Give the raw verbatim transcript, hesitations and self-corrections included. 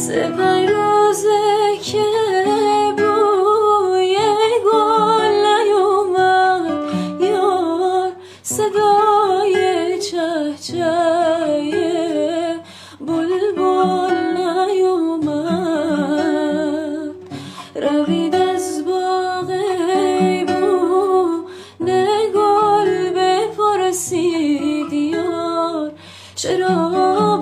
سه پنج روزه که بوی گل نیومد یار، صدای چهچه بلبل نیومد. روید از باغ بونه گل بپرسید یار، چرا